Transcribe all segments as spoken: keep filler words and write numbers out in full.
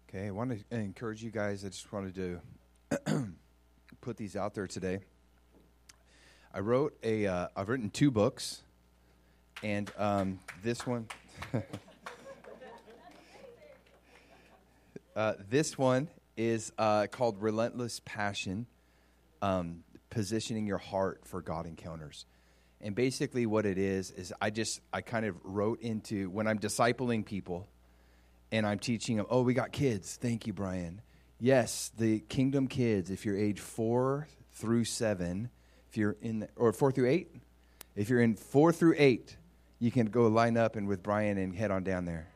Okay, I want to encourage you guys. I just wanted to put these out there today. I wrote a, uh, I've written two books, and um, this one, uh, this one is uh, called Relentless Passion, um, Positioning Your Heart for God Encounters. And basically what it is, is I just, I kind of wrote into, when I'm discipling people, and I'm teaching them, oh, we got kids. Thank you, Brian. Yes, the Kingdom kids, if you're age four through seven, if you're in, the, or four through eight, if you're in four through eight, you can go line up and with Brian and head on down there.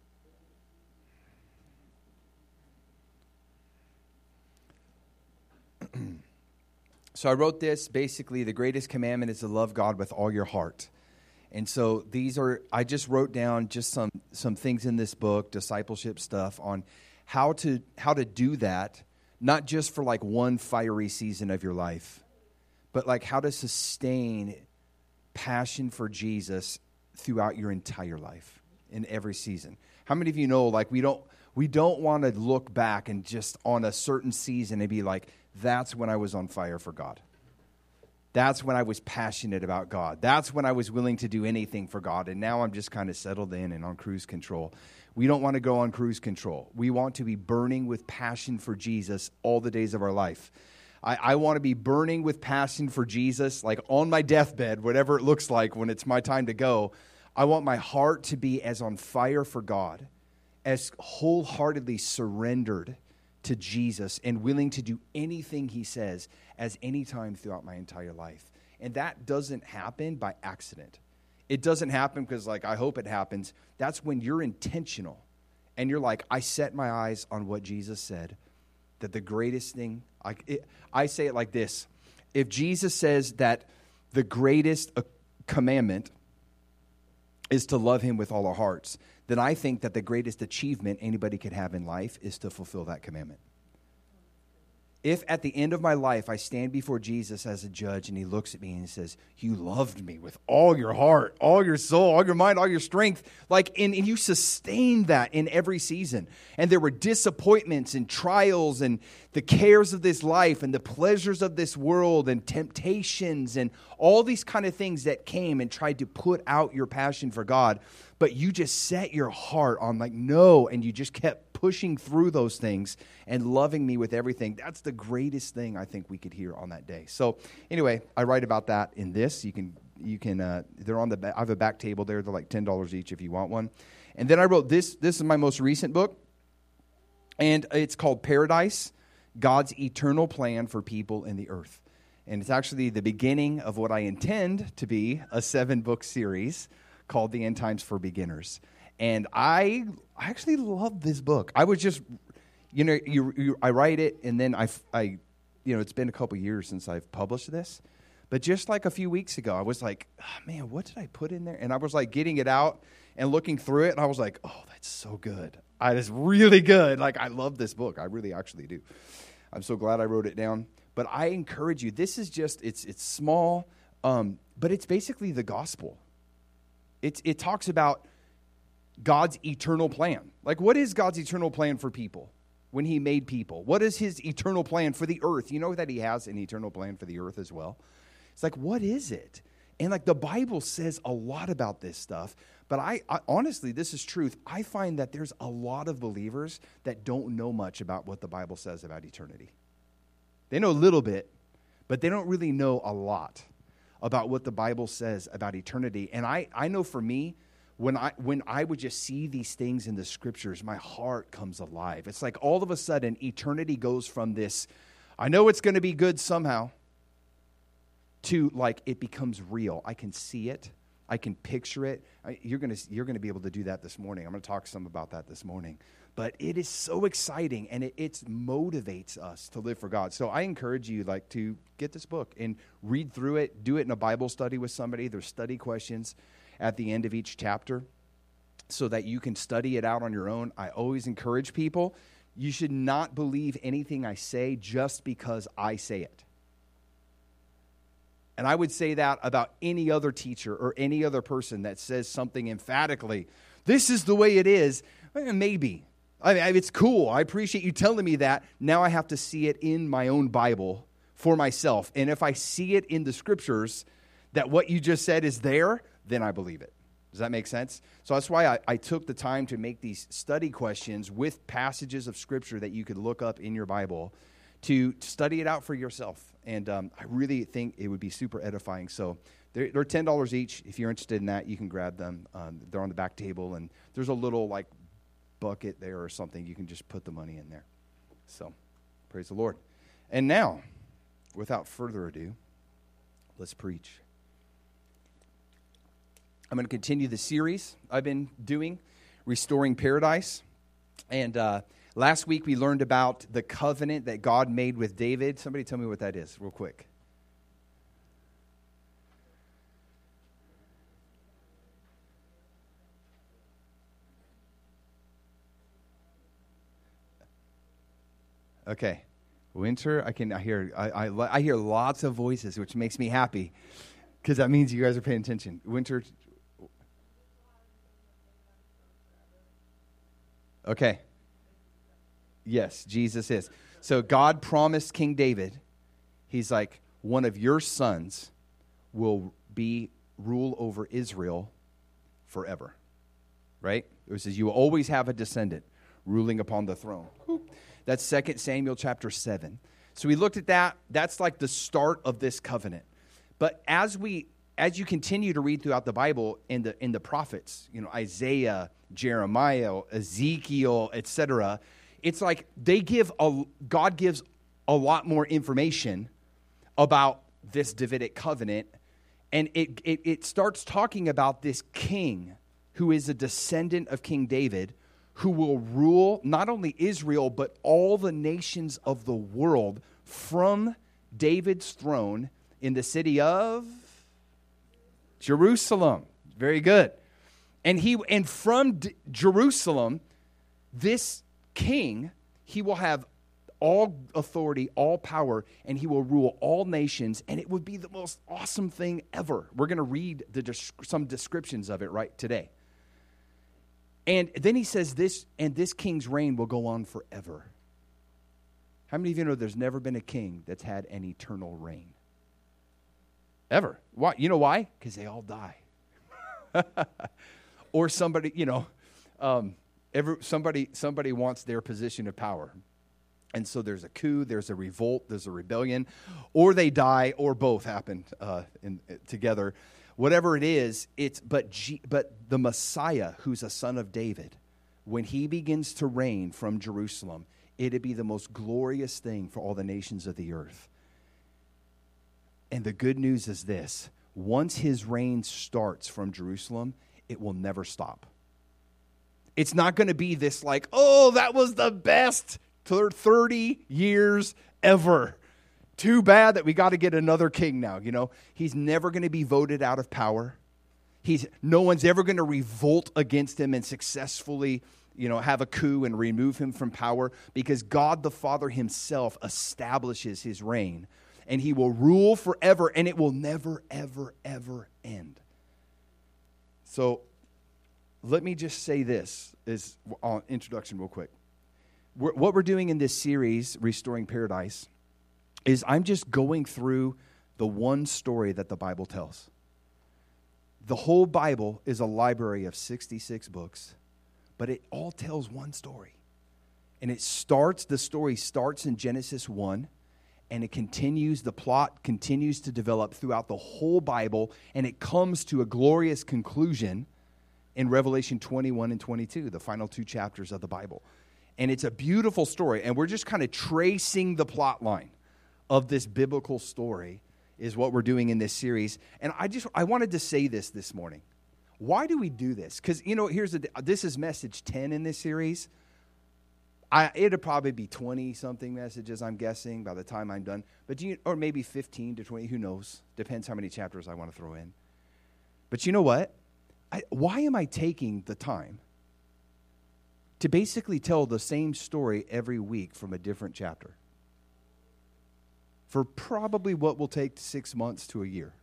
So I wrote this, basically, the greatest commandment is to love God with all your heart. And so these are, I just wrote down just some, some things in this book, discipleship stuff, on how to how to do that, not just for like one fiery season of your life, but like how to sustain passion for Jesus throughout your entire life in every season. How many of you know, like we don't we don't want to look back and just on a certain season and be like, that's when I was on fire for God. That's when I was passionate about God. That's when I was willing to do anything for God. And now I'm just kind of settled in and on cruise control. We don't want to go on cruise control. We want to be burning with passion for Jesus all the days of our life. I, I want to be burning with passion for Jesus, like on my deathbed, whatever it looks like when it's my time to go. I want my heart to be as on fire for God, as wholeheartedly surrendered to Jesus and willing to do anything he says as any time throughout my entire life. And that doesn't happen by accident. It doesn't happen because, like, I hope it happens. That's when you're intentional and you're like, I set my eyes on what Jesus said, that the greatest thing, I, it, I say it like this. If Jesus says that the greatest uh, commandment is to love him with all our hearts, then I think that the greatest achievement anybody could have in life is to fulfill that commandment. If at the end of my life I stand before Jesus as a judge and he looks at me and he says, you loved me with all your heart, all your soul, all your mind, all your strength, like, and, and you sustained that in every season. And there were disappointments and trials and the cares of this life and the pleasures of this world and temptations and all these kind of things that came and tried to put out your passion for God. But you just set your heart on like, no, and you just kept pushing through those things and loving me with everything. That's the greatest thing I think we could hear on that day. So anyway, I write about that in this. You can, you can. Uh, they're on the. Back, I have a back table there. They're like ten dollars each if you want one. And then I wrote this. This is my most recent book, and it's called Paradise: God's Eternal Plan for People in the Earth. And it's actually the beginning of what I intend to be a seven-book series called The End Times for Beginners. And I actually love this book. I was just, you know, you, you, I write it, and then I, I, you know, it's been a couple years since I've published this. But just like a few weeks ago, I was like, oh, man, what did I put in there? And I was like getting it out and looking through it, and I was like, oh, that's so good. I, it's really good. Like, I love this book. I really actually do. I'm so glad I wrote it down. But I encourage you, this is just, it's it's small, um, but it's basically the gospel. It's, it talks about God's eternal plan. Like, what is God's eternal plan for people when he made people? What is his eternal plan for the earth? You know that he has an eternal plan for the earth as well. It's like, what is it? And like the Bible says a lot about this stuff. But I, I honestly, this is truth. I find that there's a lot of believers that don't know much about what the Bible says about eternity. They know a little bit, but they don't really know a lot about what the Bible says about eternity. And I, I know for me, when I when I would just see these things in the scriptures, my heart comes alive. It's like all of a sudden, eternity goes from this, I know it's going to be good somehow, to like it becomes real. I can see it. I can picture it. I, you're going to you're going to be able to do that this morning. I'm going to talk some about that this morning. But it is so exciting, and it, it motivates us to live for God. So I encourage you, like, to get this book and read through it. Do it in a Bible study with somebody. There's study questions at the end of each chapter so that you can study it out on your own. I always encourage people, you should not believe anything I say just because I say it. And I would say that about any other teacher or any other person that says something emphatically, this is the way it is. Maybe. I mean, it's cool. I appreciate you telling me that. Now I have to see it in my own Bible for myself. And if I see it in the scriptures that what you just said is there, then I believe it. Does that make sense? So that's why I, I took the time to make these study questions with passages of scripture that you could look up in your Bible to study it out for yourself. And um, I really think it would be super edifying. So they're, they're ten dollars each. If you're interested in that, you can grab them. Um, they're on the back table, and there's a little like bucket there or something. You can just put the money in there. So praise the Lord. And now, without further ado, let's preach. I'm going to continue the series I've been doing, Restoring Paradise. And uh, last week we learned about the covenant that God made with David. Somebody tell me what that is real quick. Okay. Winter, I can I hear I, I, I hear lots of voices, which makes me happy because that means you guys are paying attention. Winter. Okay. Yes, Jesus is. So God promised King David, he's like, one of your sons will be rule over Israel forever. Right? It says you will always have a descendant ruling upon the throne. That's Second Samuel chapter seven. So we looked at that. That's like the start of this covenant. But as we as you continue to read throughout the Bible in the in the prophets, you know, Isaiah, Jeremiah, Ezekiel, et cetera, it's like they give a God gives a lot more information about this Davidic covenant, and it it, it starts talking about this king who is a descendant of King David, who will rule not only Israel, but all the nations of the world from David's throne in the city of Jerusalem. Very good. And he and from D- Jerusalem, this king, he will have all authority, all power, and he will rule all nations, and it would be the most awesome thing ever. We're going to read the some descriptions of it right today. And then he says this, and this king's reign will go on forever. How many of you know there's never been a king that's had an eternal reign? Ever. Why? You know why? Because they all die. Or somebody, you know, um, every, somebody, somebody wants their position of power. And so there's a coup, there's a revolt, there's a rebellion, or they die, or both happen uh, in, together. Whatever it is, it's but G, but the Messiah, who's a son of David, when he begins to reign from Jerusalem, it'd be the most glorious thing for all the nations of the earth. And the good news is this: once his reign starts from Jerusalem, it will never stop. It's not going to be this like, oh, that was the best thirty years ever. Too bad that we got to get another king now, you know. He's never going to be voted out of power. He's no one's ever going to revolt against him and successfully, you know, have a coup and remove him from power, because God the Father himself establishes his reign, and he will rule forever, and it will never, ever, ever end. So let me just say this as uh, introduction real quick. We're, what we're doing in this series, Restoring Paradise, is I'm just going through the one story that the Bible tells. The whole Bible is a library of sixty-six books, but it all tells one story. And it starts, the story starts in Genesis one, and it continues, the plot continues to develop throughout the whole Bible, and it comes to a glorious conclusion in Revelation twenty-one and twenty-two, the final two chapters of the Bible. And it's a beautiful story, and we're just kind of tracing the plot line of this biblical story is what we're doing in this series. And I just, I wanted to say this this morning. Why do we do this? Because, you know, here's the, this is message ten in this series. I, it'll probably be twenty-something messages, I'm guessing, by the time I'm done. But you, or maybe fifteen to twenty, who knows? Depends how many chapters I want to throw in. But you know what? I, why am I taking the time to basically tell the same story every week from a different chapter? For probably what will take six months to a year.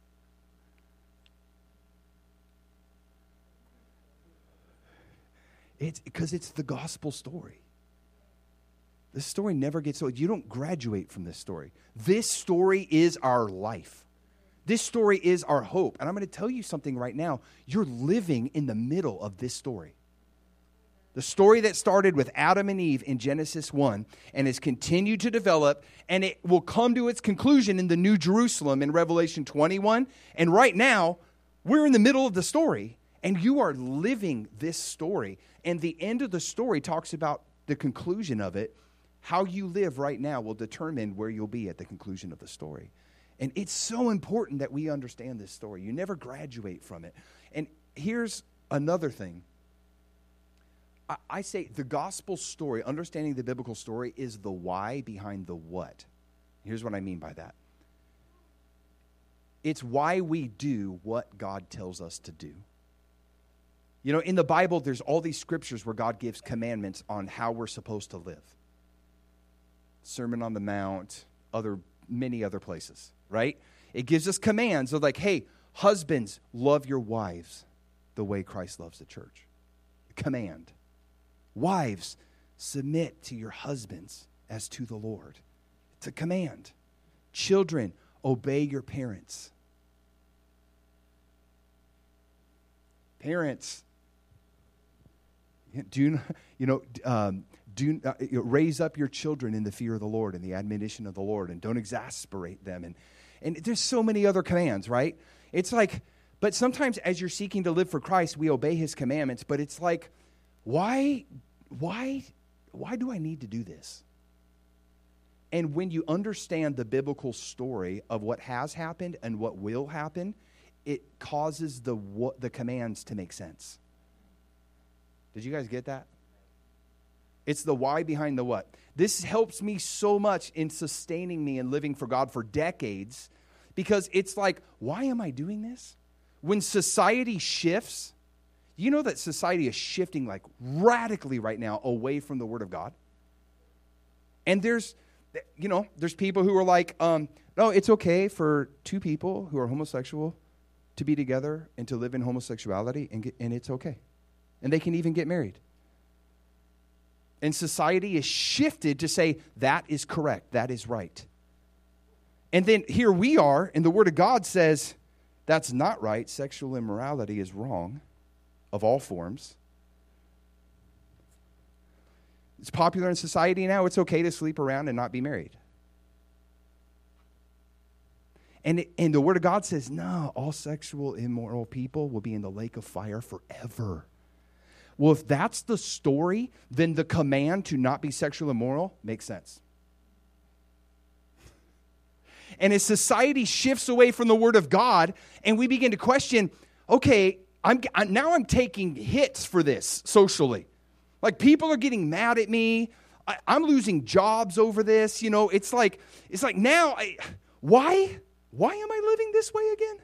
It's because it's the gospel story. This story never gets old. You don't graduate from this story. This story is our life. This story is our hope. And I'm going to tell you something right now. You're living in the middle of this story. The story that started with Adam and Eve in Genesis one and has continued to develop, and it will come to its conclusion in the New Jerusalem in Revelation twenty-one. And right now, we're in the middle of the story, and you are living this story. And the end of the story talks about the conclusion of it. How you live right now will determine where you'll be at the conclusion of the story. And it's so important that we understand this story. You never graduate from it. And here's another thing. I, I say the gospel story, understanding the biblical story, is the why behind the what. Here's what I mean by that. It's why we do what God tells us to do. You know, in the Bible, there's all these scriptures where God gives commandments on how we're supposed to live. Sermon on the Mount, other many other places, right? It gives us commands of like, hey, husbands, love your wives the way Christ loves the church. Command. Wives, submit to your husbands as to the Lord. It's a command. Children, obey your parents. Parents, do you know? Um, do uh, you know, raise up your children in the fear of the Lord and the admonition of the Lord, and don't exasperate them. And and there's so many other commands, right? It's like, but sometimes as you're seeking to live for Christ, we obey His commandments. But it's like, why, why, why do I need to do this? And when you understand the biblical story of what has happened and what will happen, it causes the what, the commands to make sense. Did you guys get that? It's the why behind the what. This helps me so much in sustaining me and living for God for decades, because it's like, why am I doing this? When society shifts, you know that society is shifting like radically right now away from the Word of God. And there's, you know, there's people who are like, um, no, it's okay for two people who are homosexual to be together and to live in homosexuality, and get, and it's okay. And they can even get married. And society is shifted to say that is correct, that is right. And then here we are, and the Word of God says that's not right. Sexual immorality is wrong of all forms. It's popular in society now. It's okay to sleep around and not be married. And, it, and the Word of God says, no, all sexual immoral people will be in the lake of fire forever. Well, if that's the story, then the command to not be sexually immoral makes sense. And as society shifts away from the Word of God, and we begin to question, okay, I'm, I'm now I'm taking hits for this socially. Like, people are getting mad at me. I, I'm losing jobs over this. You know, it's like it's like now, I, why? Why am I living this way again?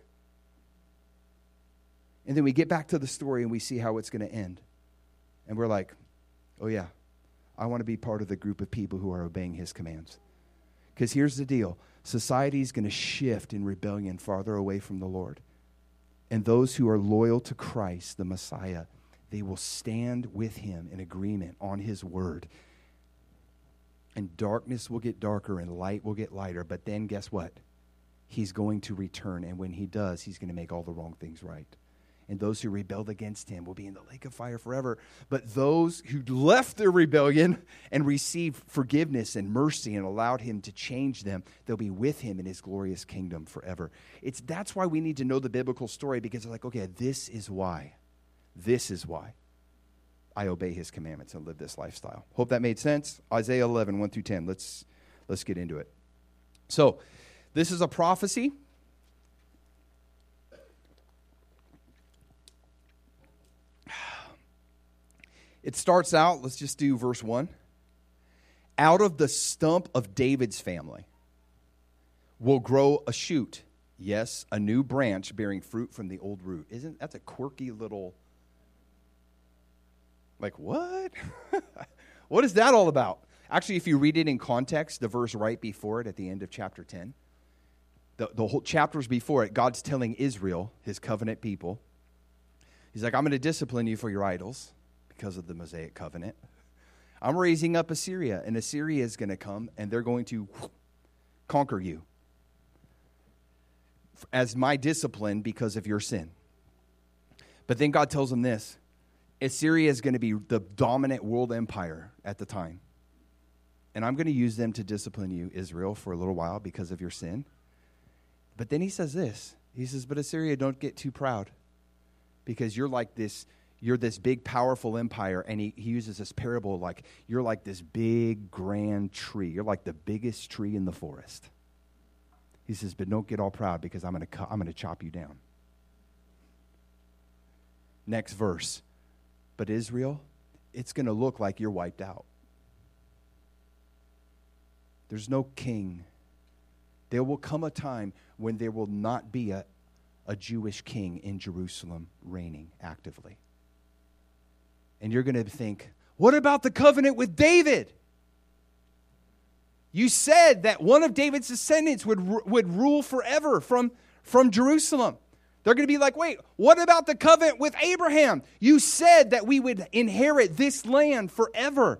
And then we get back to the story and we see how it's going to end. And we're like, oh yeah, I want to be part of the group of people who are obeying His commands. Because here's the deal. Society is going to shift in rebellion farther away from the Lord. And those who are loyal to Christ, the Messiah, they will stand with Him in agreement on His word. And darkness will get darker and light will get lighter. But then guess what? He's going to return. And when He does, He's going to make all the wrong things right. And those who rebelled against Him will be in the lake of fire forever. But those who left their rebellion and received forgiveness and mercy and allowed Him to change them, they'll be with Him in His glorious kingdom forever. It's that's why we need to know the biblical story, because it's like, okay, this is why. This is why I obey His commandments and live this lifestyle. Hope that made sense. Isaiah eleven, one through ten. Let's let's get into it. So, this is a prophecy. It starts out, let's just do verse one. Out of the stump of David's family will grow a shoot, yes, a new branch bearing fruit from the old root. Isn't that's a quirky little, like, what? What is that all about? Actually, if you read it in context, the verse right before it at the end of chapter ten, the, the whole chapters before it, God's telling Israel, His covenant people, He's like, I'm going to discipline you for your idols, because of the Mosaic covenant. I'm raising up Assyria, and Assyria is going to come, and they're going to conquer you as my discipline because of your sin. But then God tells them this. Assyria is going to be the dominant world empire at the time. And I'm going to use them to discipline you, Israel, for a little while because of your sin. But then he says this. He says, but Assyria, don't get too proud because you're like this, you're this big, powerful empire. And he, he uses this parable like you're like this big, grand tree. You're like the biggest tree in the forest. He says, but don't get all proud because I'm going to I'm going to chop you down. Next verse. But Israel, it's going to look like you're wiped out. There's no king. There will come a time when there will not be a, a Jewish king in Jerusalem reigning actively. And you're going to think, what about the covenant with David? You said that one of David's descendants would, would rule forever from, from Jerusalem. They're going to be like, wait, what about the covenant with Abraham? You said that we would inherit this land forever.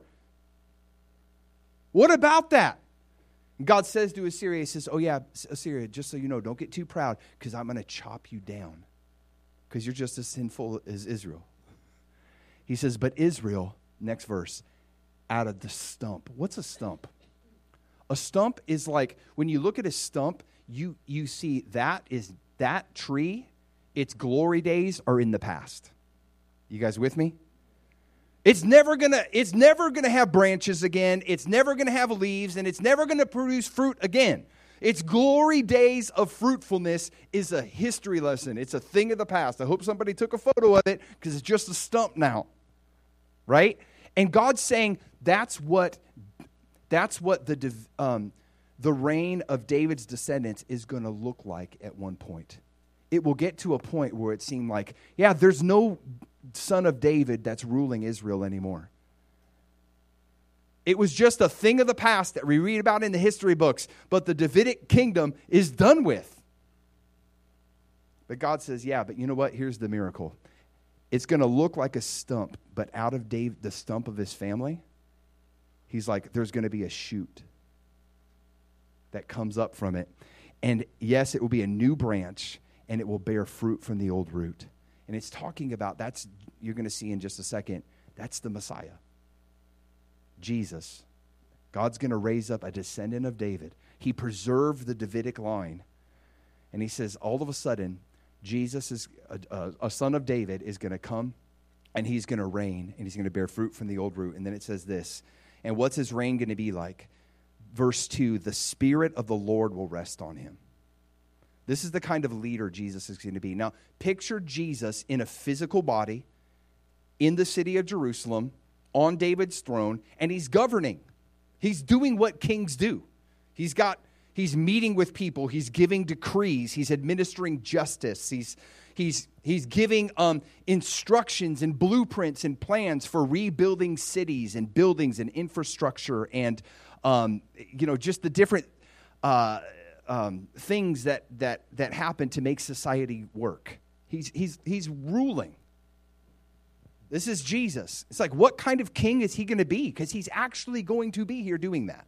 What about that? And God says to Assyria, he says, oh yeah, Assyria, just so you know, don't get too proud because I'm going to chop you down because you're just as sinful as Israel. He says, but Israel, next verse, out of the stump. What's a stump? A stump is like, when you look at a stump, you, you see that is that tree. Its glory days are in the past. You guys with me? It's never gonna, it's never gonna have branches again. It's never gonna have leaves, and it's never gonna produce fruit again. Its glory days of fruitfulness is a history lesson. It's a thing of the past. I hope somebody took a photo of it because it's just a stump now. Right? And God's saying that's what that's what the um, the reign of David's descendants is going to look like at one point. It will get to a point where it seemed like, yeah, there's no son of David that's ruling Israel anymore. It was just a thing of the past that we read about in the history books, but the Davidic kingdom is done with. But God says, yeah, but you know what? Here's the miracle. It's going to look like a stump, but out of Dave, the stump of his family, he's like, there's going to be a shoot that comes up from it. And yes, it will be a new branch, and it will bear fruit from the old root. And it's talking about, that's, you're going to see in just a second, that's the Messiah. Jesus. God's going to raise up a descendant of David. He preserved the Davidic line. And he says, all of a sudden, Jesus, is a, a, a son of David, is going to come, and he's going to reign, and he's going to bear fruit from the old root. And then it says this, and what's his reign going to be like? Verse two, the Spirit of the Lord will rest on him. This is the kind of leader Jesus is going to be. Now, picture Jesus in a physical body in the city of Jerusalem on David's throne, and he's governing. He's doing what kings do. He's got, he's meeting with people. He's giving decrees. He's administering justice. He's, he's, he's giving um, instructions and blueprints and plans for rebuilding cities and buildings and infrastructure and, um, you know, just the different uh Um, things that that that happen to make society work. He's he's he's ruling. This is Jesus. It's like, what kind of king is he going to be? Because he's actually going to be here doing that.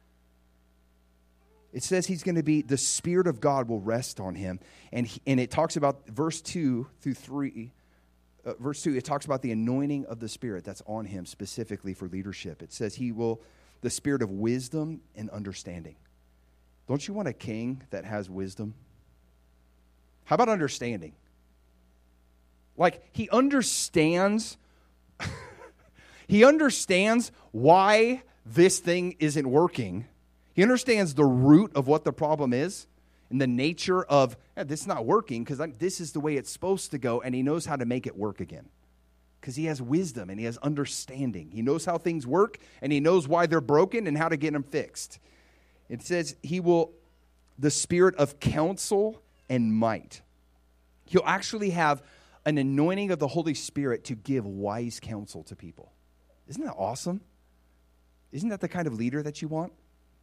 It says he's going to be, the Spirit of God will rest on him. And he, and it talks about verse two through three. Uh, verse two, it talks about the anointing of the Spirit that's on him specifically for leadership. It says he will, the Spirit of wisdom and understanding. Don't you want a king that has wisdom? How about understanding? Like, he understands, he understands why this thing isn't working. He understands the root of what the problem is and the nature of, eh, this is not working because this is the way it's supposed to go, and he knows how to make it work again. Because he has wisdom and he has understanding. He knows how things work, and he knows why they're broken and how to get them fixed. It says he will, the Spirit of counsel and might. He'll actually have an anointing of the Holy Spirit to give wise counsel to people. Isn't that awesome? Isn't that the kind of leader that you want?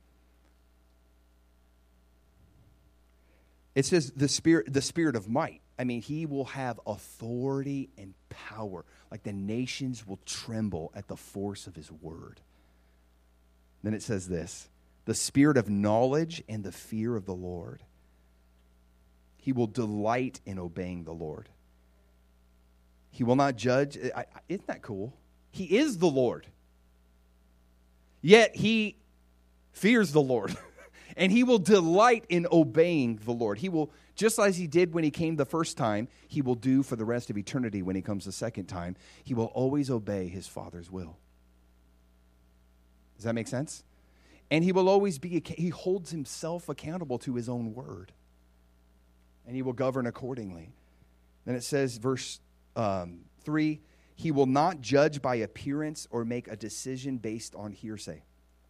It says the spirit, the spirit of might. I mean, he will have authority and power. Like the nations will tremble at the force of his word. Then it says this, the spirit of knowledge and the fear of the Lord. He will delight in obeying the Lord. He will not judge. I, I, isn't that cool? He is the Lord. Yet he fears the Lord. And he will delight in obeying the Lord. He will, just as he did when he came the first time, he will do for the rest of eternity when he comes the second time. He will always obey his Father's will. Does that make sense? And he will always be, he holds himself accountable to his own word. And he will govern accordingly. Then it says, verse um, three, he will not judge by appearance or make a decision based on hearsay.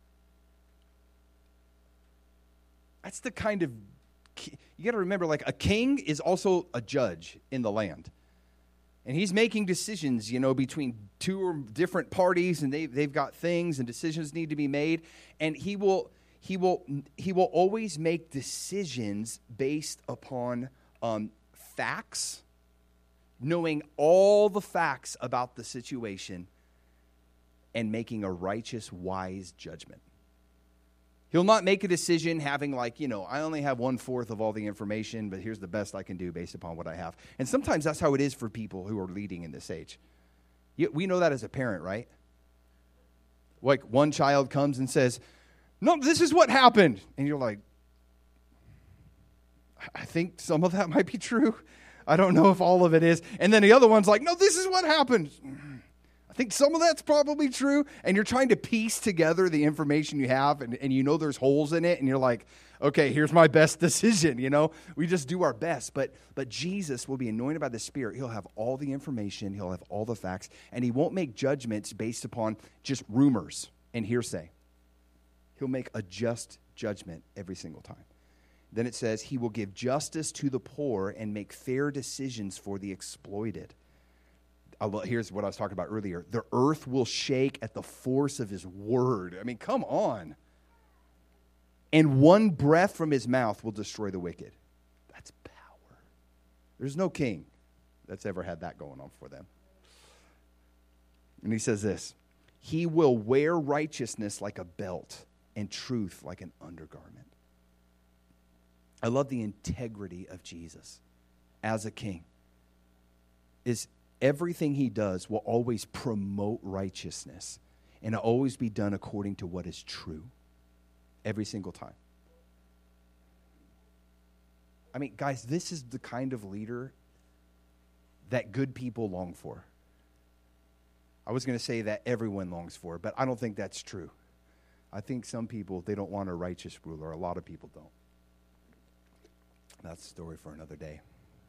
That's the kind of, you got to remember, like a king is also a judge in the land. And he's making decisions, you know, between two or different parties, and they, they've got things and decisions need to be made. And he will he will he will always make decisions based upon um, facts, knowing all the facts about the situation, and making a righteous, wise judgment. He'll not make a decision having like, you know, I only have one-fourth of all the information, but here's the best I can do based upon what I have. And sometimes that's how it is for people who are leading in this age. We know that as a parent, right? Like one child comes and says, no, this is what happened. And you're like, I think some of that might be true. I don't know if all of it is. And then the other one's like, no, this is what happened. I think some of that's probably true, and you're trying to piece together the information you have, and, and you know there's holes in it, and you're like, okay, here's my best decision, you know? We just do our best, but but Jesus will be anointed by the Spirit. He'll have all the information, he'll have all the facts, and he won't make judgments based upon just rumors and hearsay. He'll make a just judgment every single time. Then it says, he will give justice to the poor and make fair decisions for the exploited. Here's what I was talking about earlier. The earth will shake at the force of his word. I mean, come on. And one breath from his mouth will destroy the wicked. That's power. There's no king that's ever had that going on for them. And he says this, he will wear righteousness like a belt and truth like an undergarment. I love the integrity of Jesus as a king. Is everything he does will always promote righteousness, and it'll always be done according to what is true. Every single time. I mean, guys, this is the kind of leader that good people long for. I was going to say that everyone longs for, but I don't think that's true. I think some people, they don't want a righteous ruler. A lot of people don't. That's a story for another day.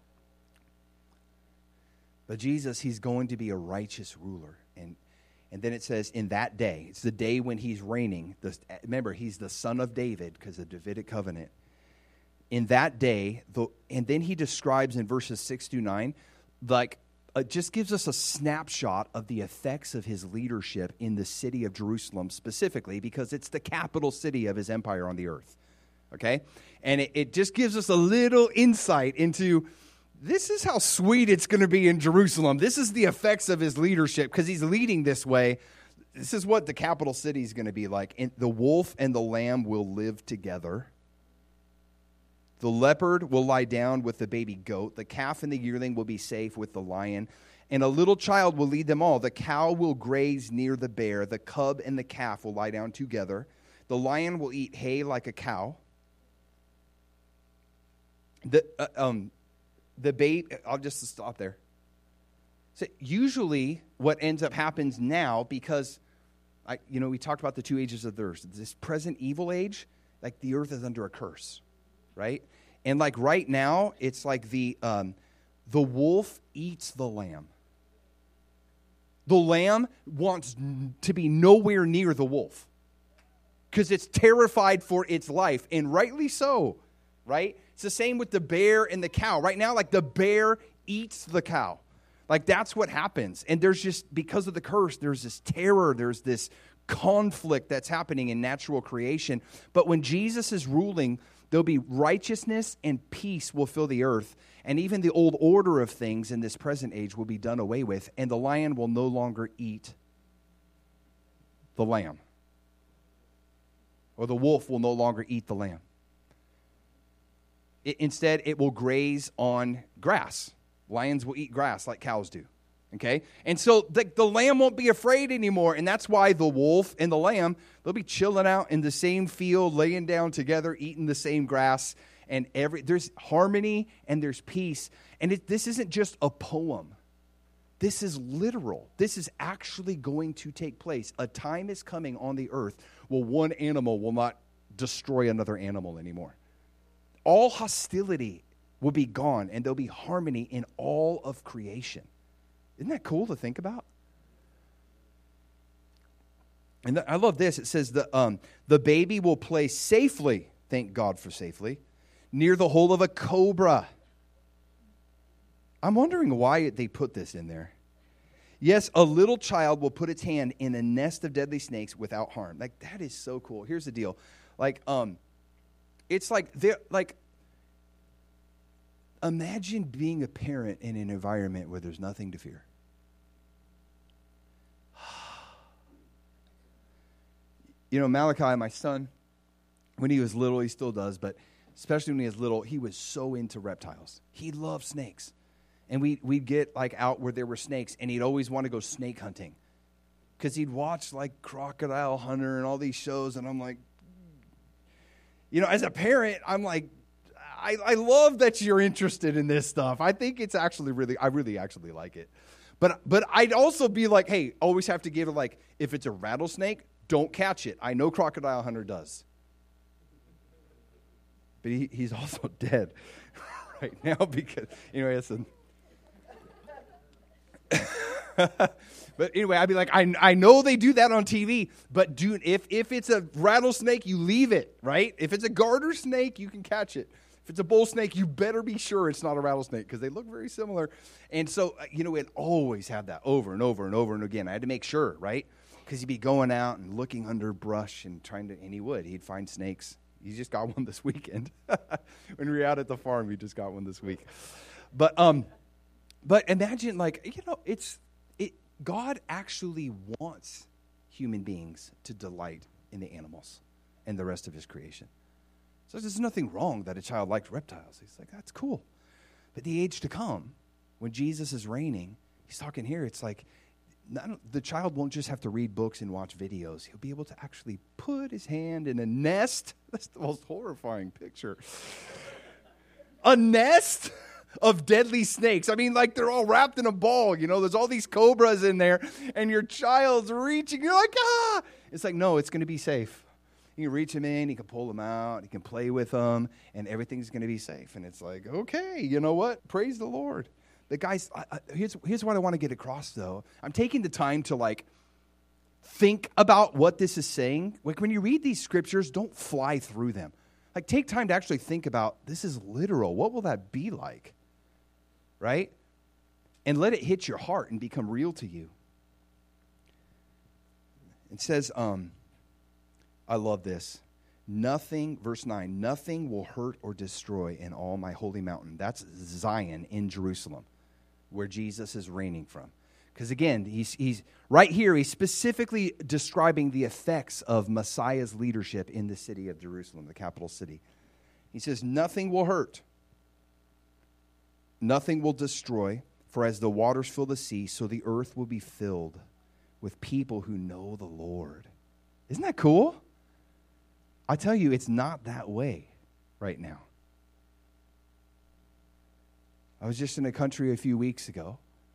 But Jesus, he's going to be a righteous ruler. And and then it says, in that day, it's the day when he's reigning. The, remember, he's the son of David because of the Davidic covenant. In that day, the, and then he describes in verses six through nine, like, it just gives us a snapshot of the effects of his leadership in the city of Jerusalem specifically, because it's the capital city of his empire on the earth. Okay? And it, it just gives us a little insight into, this is how sweet it's going to be in Jerusalem. This is the effects of his leadership because he's leading this way. This is what the capital city is going to be like. And the wolf and the lamb will live together. The leopard will lie down with the baby goat. The calf and the yearling will be safe with the lion. And a little child will lead them all. The cow will graze near the bear. The cub and the calf will lie down together. The lion will eat hay like a cow. The uh, um. The baby, I'll just stop there. So usually what ends up happens now, because, I, you know, we talked about the two ages of the earth. This present evil age, like the earth is under a curse, right? And like right now, it's like the um, the wolf eats the lamb. The lamb wants to be nowhere near the wolf because it's terrified for its life, and rightly so, right? It's the same with the bear and the cow. Right now, like the bear eats the cow. Like that's what happens. And there's just, because of the curse, there's this terror, there's this conflict that's happening in natural creation. But when Jesus is ruling, there'll be righteousness and peace will fill the earth. And even the old order of things in this present age will be done away with, and the lion will no longer eat the lamb. Or the wolf will no longer eat the lamb. It, instead, it will graze on grass. Lions will eat grass like cows do. Okay? And so the, the lamb won't be afraid anymore, and that's why the wolf and the lamb, they'll be chilling out in the same field, laying down together, eating the same grass, and every there's harmony and there's peace. And it, this isn't just a poem. This is literal. This is actually going to take place. A time is coming on the earth where one animal will not destroy another animal anymore. All hostility will be gone, and there'll be harmony in all of creation. Isn't that cool to think about? And th- I love this. It says the um, the baby will play safely, thank God for safely, near the hole of a cobra. I'm wondering why they put this in there. Yes, a little child will put its hand in a nest of deadly snakes without harm. Like, that is so cool. Here's the deal. Like, um, it's like they're like. Imagine being a parent in an environment where there's nothing to fear. You know, Malachi, my son, when he was little, he still does, but especially when he was little, he was so into reptiles. He loved snakes. And we, we'd get, like, out where there were snakes, and he'd always want to go snake hunting. Because he'd watch, like, Crocodile Hunter and all these shows, and I'm like, you know, as a parent, I'm like, I, I love that you're interested in this stuff. I think it's actually really, I really actually like it. But but I'd also be like, hey, always have to give it, like, if it's a rattlesnake, don't catch it. I know Crocodile Hunter does. But he, he's also dead right now because, anyway, listen. But anyway, I'd be like, I I know they do that on T V, but do if if it's a rattlesnake, you leave it, right? If it's a garter snake, you can catch it. If it's a bull snake, you better be sure it's not a rattlesnake because they look very similar. And so, you know, it always had that over and over and over and again. I had to make sure, right? Because he'd be going out and looking under brush and trying to, and he would. He'd find snakes. He just got one this weekend. When we were out at the farm, he just got one this week. But um, but imagine, like, you know, it's it. God actually wants human beings to delight in the animals and the rest of his creation. So there's nothing wrong that a child liked reptiles. He's like, that's cool. But the age to come, when Jesus is reigning, he's talking here, it's like, not, the child won't just have to read books and watch videos. He'll be able to actually put his hand in a nest. That's the most horrifying picture. A nest of deadly snakes. I mean, like, they're all wrapped in a ball. You know, there's all these cobras in there, and your child's reaching. You're like, ah! It's like, no, it's going to be safe. You can reach them in, you can pull them out, you can play with them, and everything's going to be safe. And it's like, okay, you know what? Praise the Lord. The guys, I, I, here's, here's what I want to get across, though. I'm taking the time to, like, think about what this is saying. Like, when you read these scriptures, don't fly through them. Like, take time to actually think about, this is literal. What will that be like? Right? And let it hit your heart and become real to you. It says, um, I love this. Nothing, verse nine, nothing will hurt or destroy in all my holy mountain. That's Zion in Jerusalem, where Jesus is reigning from. Because again, he's he's right here, he's specifically describing the effects of Messiah's leadership in the city of Jerusalem, the capital city. He says, nothing will hurt. Nothing will destroy, for as the waters fill the sea, so the earth will be filled with people who know the Lord. Isn't that cool? I tell you, it's not that way right now. I was just in a country a few weeks ago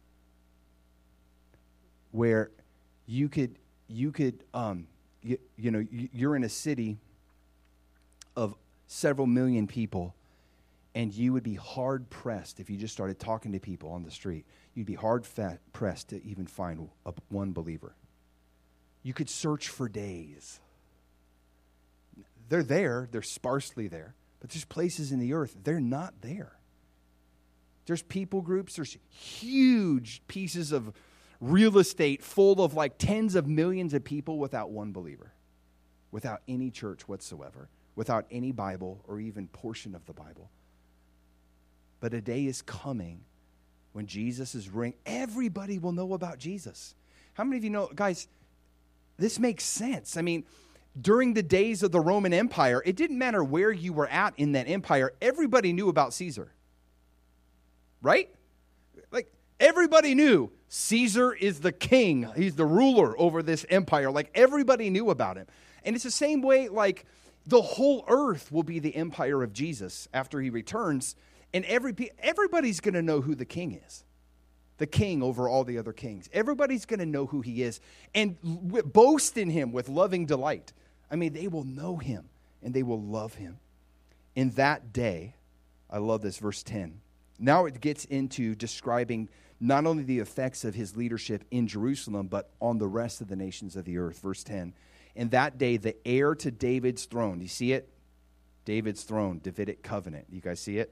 where you could, you could, um, you, you know, you're in a city of several million people, and you would be hard pressed if you just started talking to people on the street. You'd be hard fat pressed to even find a, one believer. You could search for days. They're there, they're sparsely there, but there's places in the earth, they're not there. There's people groups, there's huge pieces of real estate full of like tens of millions of people without one believer, without any church whatsoever, without any Bible or even portion of the Bible. But a day is coming when Jesus is ring. Everybody will know about Jesus. How many of you know, guys, this makes sense. I mean, during the days of the Roman Empire, it didn't matter where you were at in that empire. Everybody knew about Caesar. Right? Like, everybody knew Caesar is the king. He's the ruler over this empire. Like, everybody knew about him. And it's the same way, like, the whole earth will be the empire of Jesus after he returns. And every everybody's going to know who the king is. The king over all the other kings. Everybody's going to know who he is and w- boast in him with loving delight. I mean, they will know him and they will love him. In that day, I love this, verse ten. Now it gets into describing not only the effects of his leadership in Jerusalem, but on the rest of the nations of the earth. Verse ten. In that day, the heir to David's throne. You see it? David's throne, Davidic covenant. You guys see it?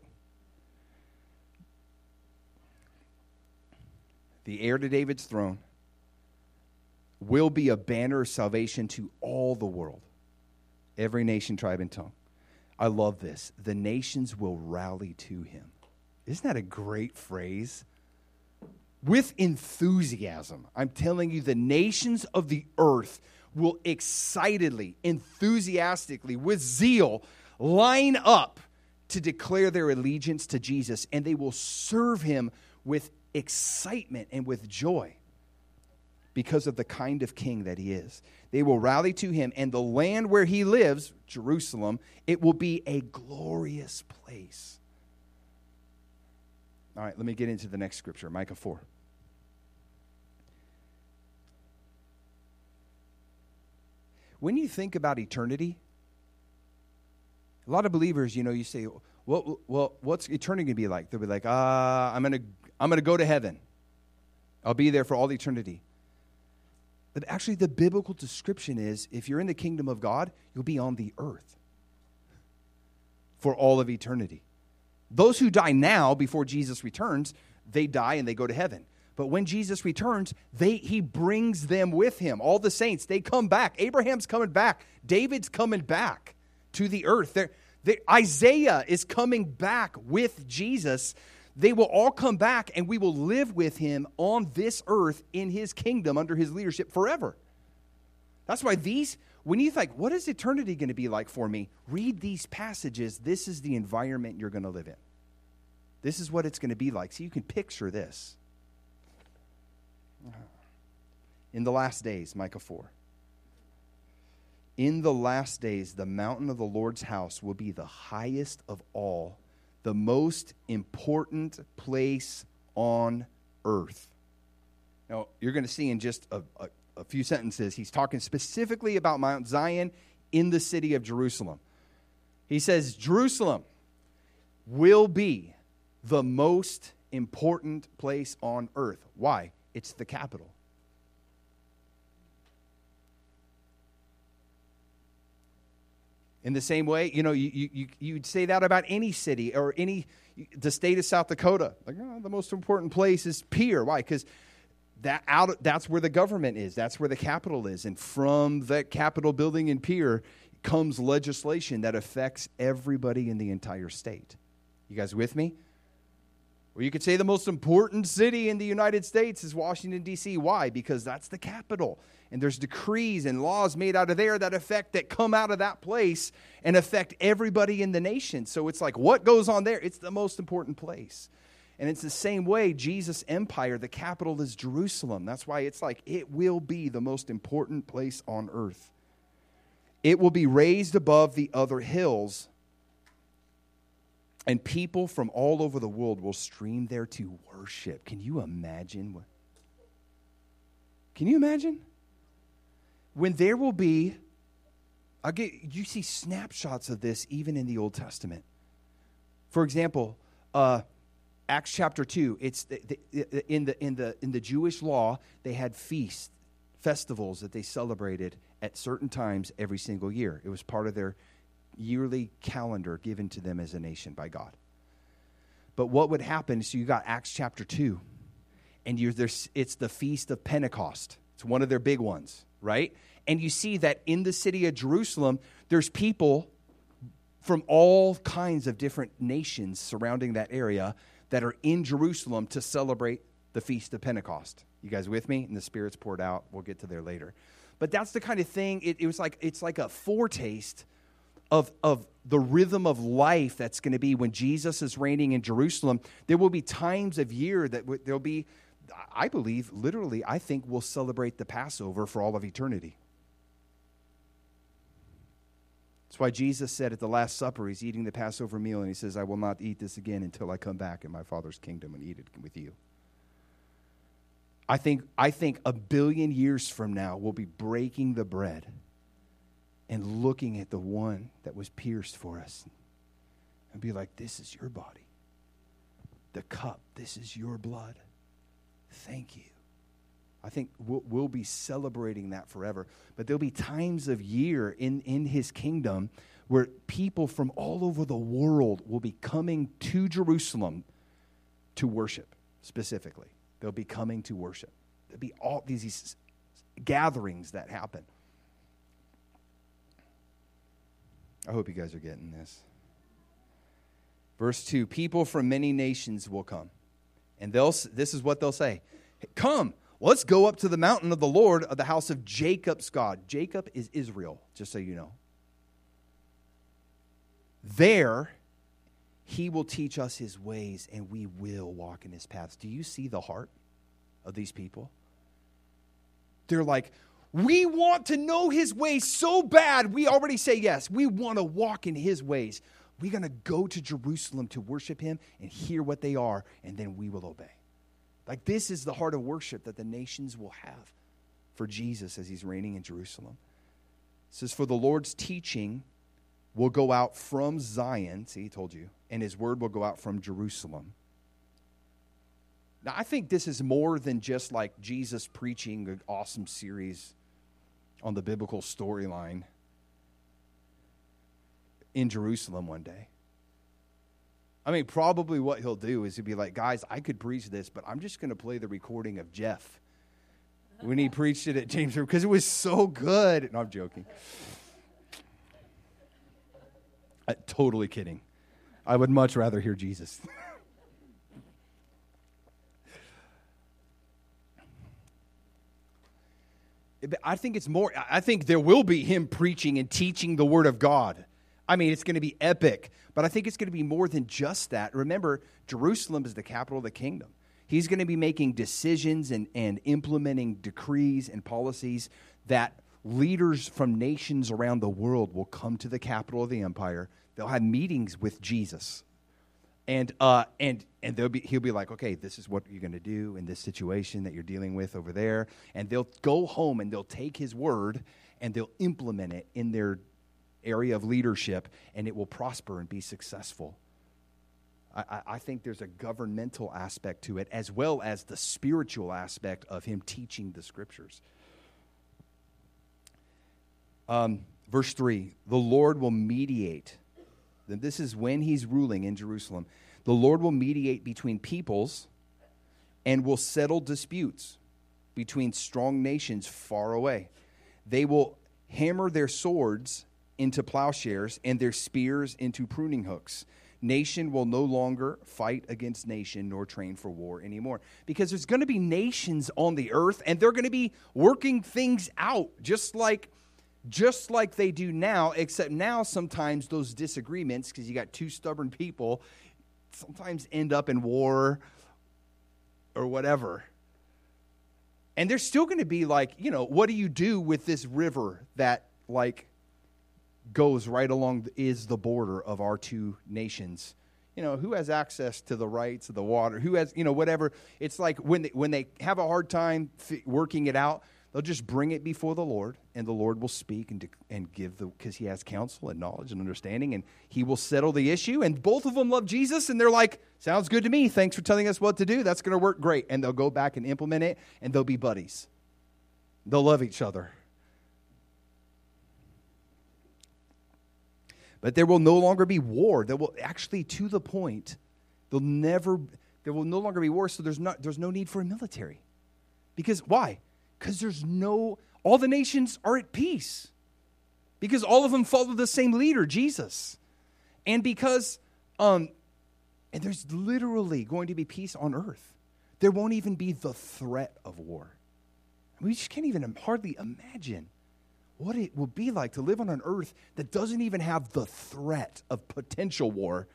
The heir to David's throne will be a banner of salvation to all the world, every nation, tribe, and tongue. I love this. The nations will rally to him. Isn't that a great phrase? With enthusiasm. I'm telling you, the nations of the earth will excitedly, enthusiastically, with zeal, line up to declare their allegiance to Jesus, and they will serve him with excitement and with joy because of the kind of king that he is. They will rally to him, and the land where he lives, Jerusalem, it will be a glorious place. All right, let me get into the next scripture, Micah four. When you think about eternity, a lot of believers, you know, you say, well, well what's eternity going to be like? They'll be like, uh, I'm going to I'm going to go to heaven. I'll be there for all eternity. But actually, the biblical description is, if you're in the kingdom of God, you'll be on the earth for all of eternity. Those who die now before Jesus returns, they die and they go to heaven. But when Jesus returns, they he brings them with him. All the saints, they come back. Abraham's coming back. David's coming back to the earth. They're, they, Isaiah is coming back with Jesus. They will all come back, and we will live with him on this earth in his kingdom under his leadership forever. That's why these, when you think, what is eternity going to be like for me? Read these passages. This is the environment you're going to live in. This is what it's going to be like. So you can picture this. In the last days, Micah four. In the last days, the mountain of the Lord's house will be the highest of all, the most important place on earth. Now, you're going to see in just a, a, a few sentences, he's talking specifically about Mount Zion in the city of Jerusalem. He says, Jerusalem will be the most important place on earth. Why? It's the capital. In the same way, you know, you, you, you'd say that about any city or any, the state of South Dakota. Like, oh, the most important place is Pierre. Why? Because that out, that's where the government is. That's where the capital is. And from that Capitol building in Pierre comes legislation that affects everybody in the entire state. You guys with me? Or you could say the most important city in the United States is Washington, D C Why? Because that's the capital. And there's decrees and laws made out of there that affect, that come out of that place and affect everybody in the nation. So it's like, what goes on there? It's the most important place. And it's the same way, Jesus' empire, the capital is Jerusalem. That's why it's like, it will be the most important place on earth. It will be raised above the other hills, and people from all over the world will stream there to worship. Can you imagine? What? Can you imagine? When there will be, I'll get, you see snapshots of this even in the Old Testament. For example, uh, Acts chapter two. It's the, the, in the in the in the Jewish law, they had feasts, festivals that they celebrated at certain times every single year. It was part of their yearly calendar given to them as a nation by God. But what would happen, so you got Acts chapter two, and you're there's it's the Feast of Pentecost. It's one of their big ones, right? And you see that in the city of Jerusalem, there's people from all kinds of different nations surrounding that area that are in Jerusalem to celebrate the Feast of Pentecost. You guys with me? And the Spirit's poured out. We'll get to there later. But that's the kind of thing, it, it was like, it's like a foretaste of, of the rhythm of life that's going to be when Jesus is reigning in Jerusalem. There will be times of year that w- there'll be, I believe, literally, I think we'll celebrate the Passover for all of eternity. That's why Jesus said at the Last Supper, he's eating the Passover meal, and he says, I will not eat this again until I come back in my Father's kingdom and eat it with you. I think, I think a billion years from now, we'll be breaking the bread and looking at the one that was pierced for us and be like, this is your body. The cup, this is your blood. Thank you. I think we'll, we'll be celebrating that forever. But there'll be times of year in, in his kingdom where people from all over the world will be coming to Jerusalem to worship, specifically. They'll be coming to worship. There'll be all these, these gatherings that happen. I hope you guys are getting this. Verse two, people from many nations will come. And they'll. This is what they'll say. Come, let's go up to the mountain of the Lord, of the house of Jacob's God. Jacob is Israel, just so you know. There, he will teach us his ways, and we will walk in his paths. Do you see the heart of these people? They're like, we want to know his ways so bad, we already say yes. We want to walk in his ways. We're going to go to Jerusalem to worship him and hear what they are, and then we will obey. Like, this is the heart of worship that the nations will have for Jesus as he's reigning in Jerusalem. It says, for the Lord's teaching will go out from Zion, see, he told you, and his word will go out from Jerusalem. Now, I think this is more than just like Jesus preaching an awesome series on the biblical storyline in Jerusalem one day. I mean, probably what he'll do is he'll be like, guys, I could preach this, but I'm just going to play the recording of Jeff when he preached it at James River because it was so good. No, I'm joking. Uh, totally kidding. I would much rather hear Jesus. I think it's more, I think there will be him preaching and teaching the word of God. I mean, it's going to be epic, but I think it's going to be more than just that. Remember, Jerusalem is the capital of the kingdom. He's going to be making decisions and, and implementing decrees and policies that leaders from nations around the world will come to the capital of the empire. They'll have meetings with Jesus. And uh, and and they'll be, he'll be like, okay, this is what you're going to do in this situation that you're dealing with over there. And they'll go home and they'll take his word and they'll implement it in their area of leadership, and it will prosper and be successful. I, I think there's a governmental aspect to it as well as the spiritual aspect of him teaching the scriptures. Um, verse three, the Lord will mediate. Then this is when he's ruling in Jerusalem. The Lord will mediate between peoples and will settle disputes between strong nations far away. They will hammer their swords into plowshares and their spears into pruning hooks. Nation will no longer fight against nation nor train for war anymore. Because there's going to be nations on the earth and they're going to be working things out just like Just like they do now, except now sometimes those disagreements, because you got two stubborn people, sometimes end up in war or whatever. And there's still going to be like, you know, what do you do with this river that like goes right along, is the border of our two nations? You know, who has access to the rights of the water? Who has, you know, whatever. It's like when they, when they have a hard time f- working it out, they'll just bring it before the Lord, and the Lord will speak and, de- and give the, because he has counsel and knowledge and understanding, and he will settle the issue. And both of them love Jesus, and they're like, sounds good to me. Thanks for telling us what to do. That's going to work great. And they'll go back and implement it, and they'll be buddies. They'll love each other. But there will no longer be war. There will actually, to the point, there'll never, there will no longer be war, so there's not, there's no need for a military. Because why? Because there's no, all the nations are at peace. Because all of them follow the same leader, Jesus. And because, um, and there's literally going to be peace on earth. There won't even be the threat of war. We just can't even hardly imagine what it will be like to live on an earth that doesn't even have the threat of potential war.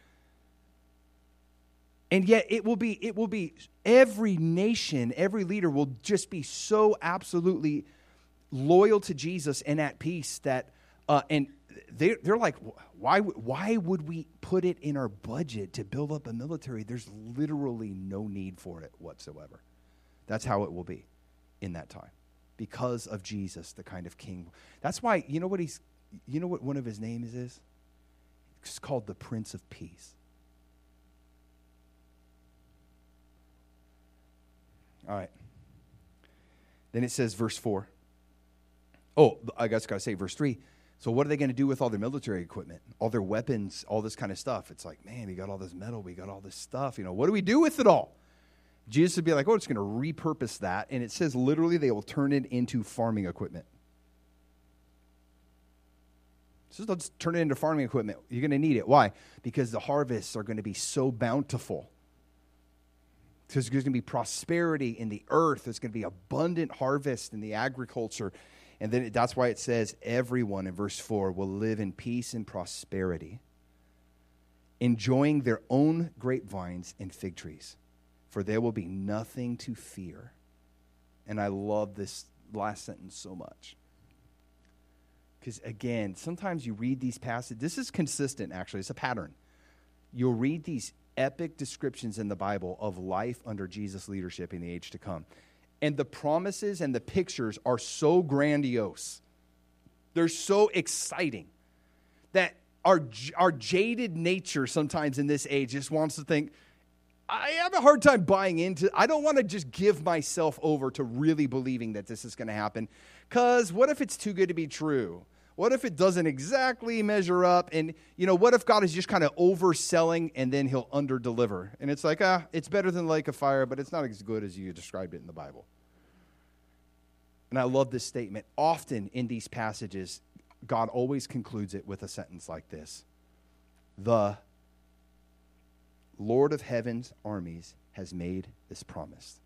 And yet it will be, it will be, every nation, every leader will just be so absolutely loyal to Jesus and at peace that, uh, and they, they're like, why, why would we put it in our budget to build up a military? There's literally no need for it whatsoever. That's how it will be in that time because of Jesus, the kind of king. That's why, you know what he's, you know what one of his names is? It's called the Prince of Peace. All right. Then it says verse four. Oh, I guess I got to say verse three. So what are they going to do with all their military equipment, all their weapons, all this kind of stuff? It's like, man, we got all this metal, we got all this stuff. You know, what do we do with it all? Jesus would be like, oh, it's going to repurpose that. And it says literally they will turn it into farming equipment. So let's turn it into farming equipment. You're going to need it. Why? Because the harvests are going to be so bountiful. Because there's going to be prosperity in the earth. There's going to be abundant harvest in the agriculture. And then it, that's why it says everyone in verse four will live in peace and prosperity, enjoying their own grapevines and fig trees, for there will be nothing to fear. And I love this last sentence so much. Because again, sometimes you read these passages. This is consistent, actually. It's a pattern. You'll read these epic descriptions in the Bible of life under Jesus' leadership in the age to come. And the promises and the pictures are so grandiose. They're so exciting that our, our jaded nature sometimes in this age just wants to think, I have a hard time buying into, I don't want to just give myself over to really believing that this is going to happen. Because what if it's too good to be true? What if it doesn't exactly measure up? And, you know, what if God is just kind of overselling and then he'll underdeliver? And it's like, ah, it's better than the lake of fire, but it's not as good as you described it in the Bible. And I love this statement. Often in these passages, God always concludes it with a sentence like this. The Lord of heaven's armies has made this promise.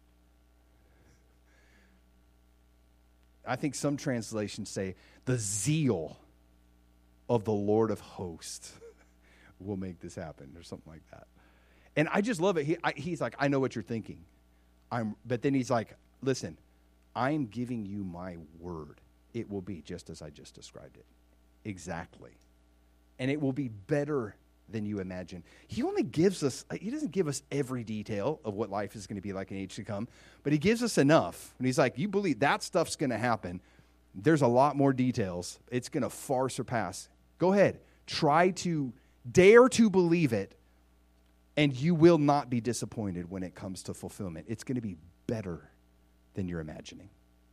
I think some translations say, the zeal of the Lord of hosts will make this happen, or something like that. And I just love it. He, I, he's like, I know what you're thinking. I'm, but then he's like, listen, I'm giving you my word. It will be just as I just described it. Exactly. And it will be better than you imagine. He only gives us, he doesn't give us every detail of what life is going to be like in age to come, but he gives us enough. And he's like, you believe that stuff's going to happen. There's a lot more details. It's going to far surpass. Go ahead. Try to dare to believe it, and you will not be disappointed when it comes to fulfillment. It's going to be better than you're imagining.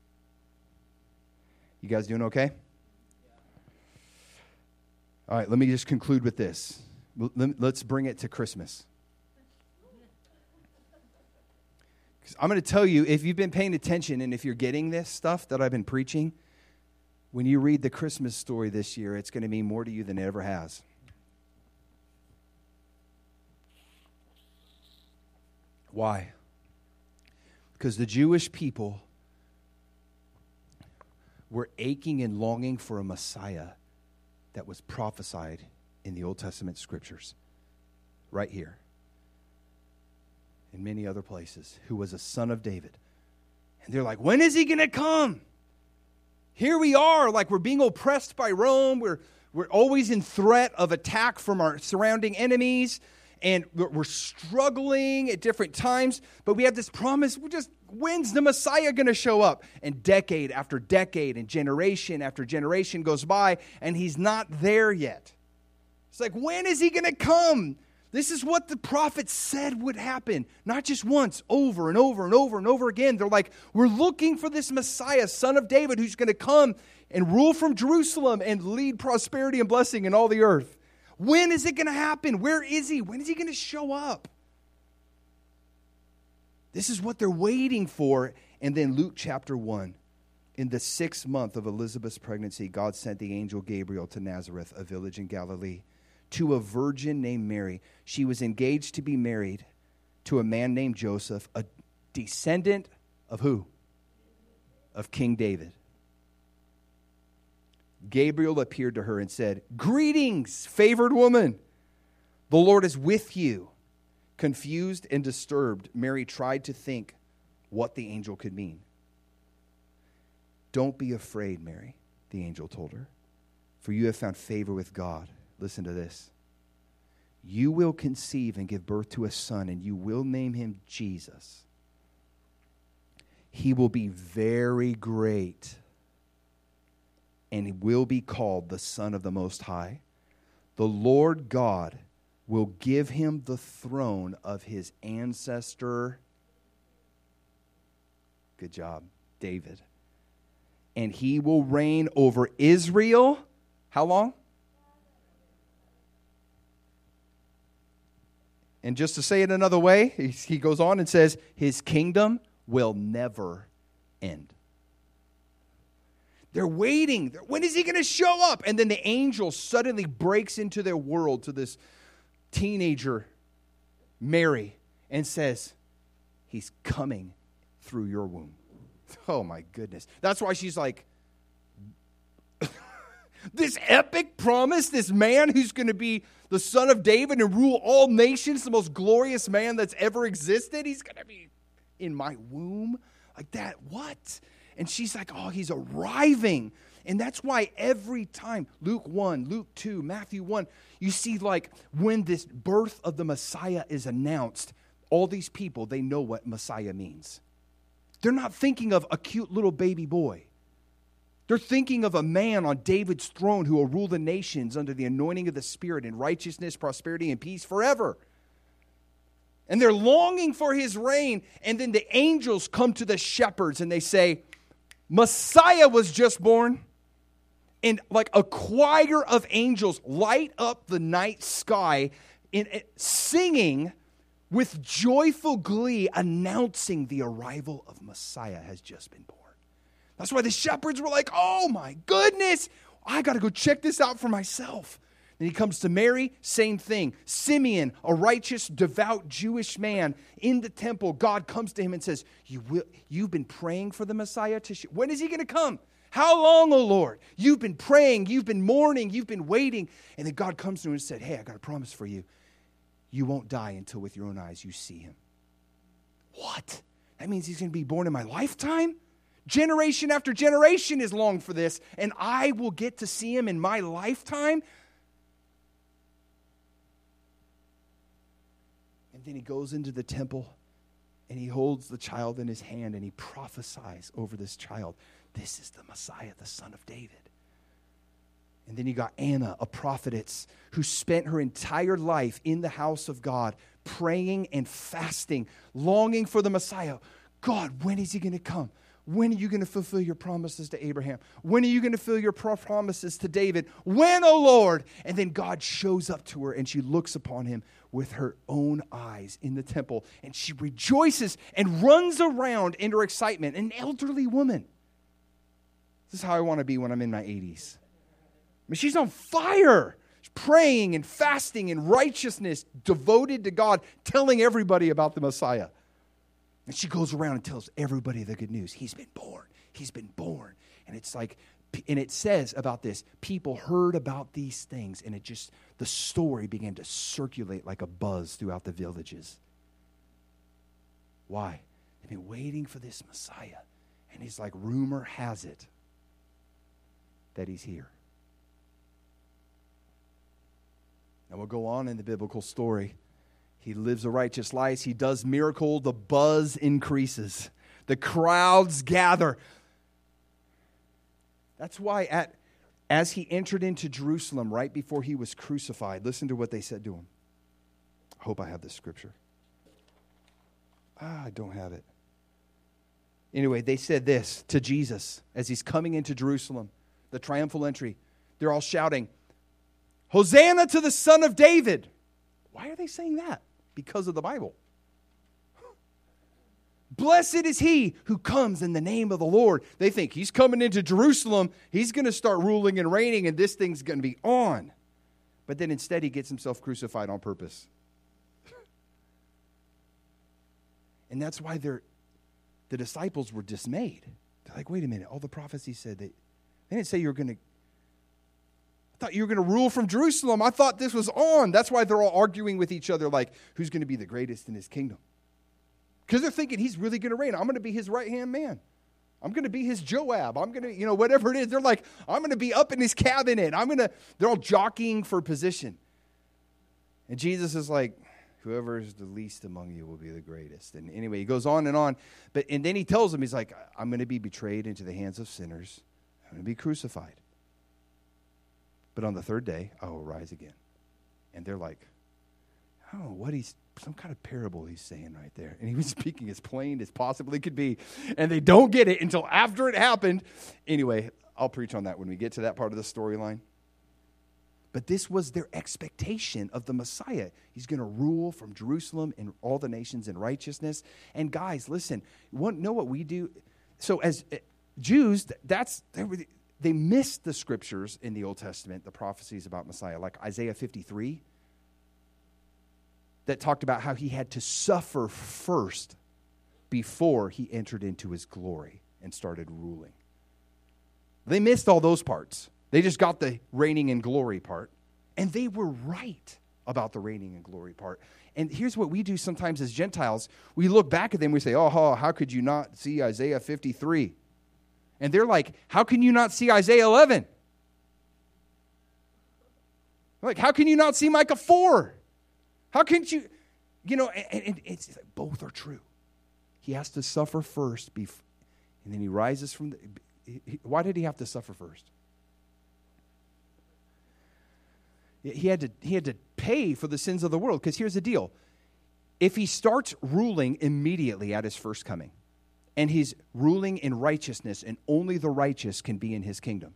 You guys doing okay? All right, let me just conclude with this. Let's bring it to Christmas. I'm going to tell you, if you've been paying attention and if you're getting this stuff that I've been preaching, when you read the Christmas story this year, it's going to mean more to you than it ever has. Why? Because the Jewish people were aching and longing for a Messiah that was prophesied in the Old Testament scriptures, right here, in many other places, who was a son of David. And they're like, when is he going to come? Here we are, like we're being oppressed by Rome. We're, we're always in threat of attack from our surrounding enemies. And we're, we're struggling at different times. But we have this promise, we're just, when's the Messiah going to show up? And decade after decade and generation after generation goes by, and he's not there yet. It's like, when is he going to come? This is what the prophets said would happen. Not just once, over and over and over and over again. They're like, we're looking for this Messiah, son of David, who's going to come and rule from Jerusalem and lead prosperity and blessing in all the earth. When is it going to happen? Where is he? When is he going to show up? This is what they're waiting for. And then Luke chapter one. In the sixth month of Elizabeth's pregnancy, God sent the angel Gabriel to Nazareth, a village in Galilee, to a virgin named Mary. She was engaged to be married to a man named Joseph, a descendant of who? Of King David. Gabriel appeared to her and said, "Greetings, favored woman. The Lord is with you." Confused and disturbed, Mary tried to think what the angel could mean. "Don't be afraid, Mary," the angel told her, "for you have found favor with God." Listen to this. "You will conceive and give birth to a son, and you will name him Jesus. He will be very great, and he will be called the Son of the Most High. The Lord God will give him the throne of his ancestor," good job, David, "and he will reign over Israel." How long? And just to say it another way, he goes on and says, his kingdom will never end. They're waiting. When is he going to show up? And then the angel suddenly breaks into their world to this teenager, Mary, and says, he's coming through your womb. Oh my goodness. That's why she's like, this epic promise, this man who's going to be the son of David and rule all nations, the most glorious man that's ever existed, he's going to be in my womb? Like that, what? And she's like, oh, he's arriving. And that's why every time, Luke one, Luke two, Matthew one, you see like when this birth of the Messiah is announced, all these people, they know what Messiah means. They're not thinking of a cute little baby boy. They're thinking of a man on David's throne who will rule the nations under the anointing of the Spirit in righteousness, prosperity, and peace forever. And they're longing for his reign. And then the angels come to the shepherds and they say, Messiah was just born. And like a choir of angels light up the night sky in, singing with joyful glee, announcing the arrival of Messiah has just been born. That's why the shepherds were like, oh my goodness, I got to go check this out for myself. Then he comes to Mary, same thing. Simeon, a righteous, devout Jewish man in the temple, God comes to him and says, you will, you've been praying for the Messiah to sh- when is he going to come? How long, O Lord? You've been praying, you've been mourning, you've been waiting. And then God comes to him and said, hey, I got a promise for you. You won't die until with your own eyes you see him. What? That means he's going to be born in my lifetime? Generation after generation is longed for this, and I will get to see him in my lifetime? And then he goes into the temple, and he holds the child in his hand, and he prophesies over this child. This is the Messiah, the son of David. And then you got Anna, a prophetess, who spent her entire life in the house of God, praying and fasting, longing for the Messiah. God, when is he going to come? When are you going to fulfill your promises to Abraham? When are you going to fulfill your promises to David? When, O Lord? And then God shows up to her, and she looks upon him with her own eyes in the temple, and she rejoices and runs around in her excitement, an elderly woman. This is how I want to be when I'm in my eighties. I mean, she's on fire. She's praying and fasting in righteousness, devoted to God, telling everybody about the Messiah. And she goes around and tells everybody the good news. He's been born. He's been born. And it's like, and it says about this, people heard about these things, and it just, the story began to circulate like a buzz throughout the villages. Why? They've been waiting for this Messiah. And he's like, rumor has it that he's here. And we'll go on in the biblical story. He lives a righteous life. He does miracle. The buzz increases. The crowds gather. That's why at, as he entered into Jerusalem right before he was crucified, listen to what they said to him. I hope I have this scripture. Ah, I don't have it. Anyway, they said this to Jesus as he's coming into Jerusalem, the triumphal entry. They're all shouting, Hosanna to the Son of David. Why are they saying that? Because of the Bible. Blessed is he who comes in the name of the Lord. They think he's coming into Jerusalem. He's going to start ruling and reigning, and this thing's going to be on. But then instead he gets himself crucified on purpose. And that's why they're, the disciples were dismayed. They're like, wait a minute, all the prophecies said that, they didn't say you were going to, I thought you were going to rule from Jerusalem. I thought this was on. That's why they're all arguing with each other like, who's going to be the greatest in his kingdom? Because they're thinking he's really going to reign. I'm going to be his right-hand man. I'm going to be his Joab. I'm going to, you know, whatever it is. They're like, I'm going to be up in his cabinet. I'm going to, they're all jockeying for position. And Jesus is like, whoever is the least among you will be the greatest. And anyway, he goes on and on. But and then he tells them, he's like, I'm going to be betrayed into the hands of sinners. I'm going to be crucified. But on the third day, I will rise again. And they're like, I don't know what he's, some kind of parable he's saying right there. And he was speaking as plain as possibly could be. And they don't get it until after it happened. Anyway, I'll preach on that when we get to that part of the storyline. But this was their expectation of the Messiah. He's going to rule from Jerusalem and all the nations in righteousness. And guys, listen, you want to know what we do? So as uh, Jews, that's they, were, they missed the scriptures in the Old Testament, the prophecies about Messiah, like Isaiah fifty-three. That talked about how he had to suffer first before he entered into his glory and started ruling. They missed all those parts. They just got the reigning in glory part. And they were right about the reigning in glory part. And here's what we do sometimes as Gentiles. We look back at them and we say, oh, how could you not see Isaiah fifty-three? And they're like, how can you not see Isaiah eleven? Like, how can you not see Micah four? How can't you, you know, and, and it's like both are true. He has to suffer first, before, and then he rises from the, he, why did he have to suffer first? He had to, he had to pay for the sins of the world, because here's the deal. If he starts ruling immediately at his first coming, and he's ruling in righteousness, and only the righteous can be in his kingdom,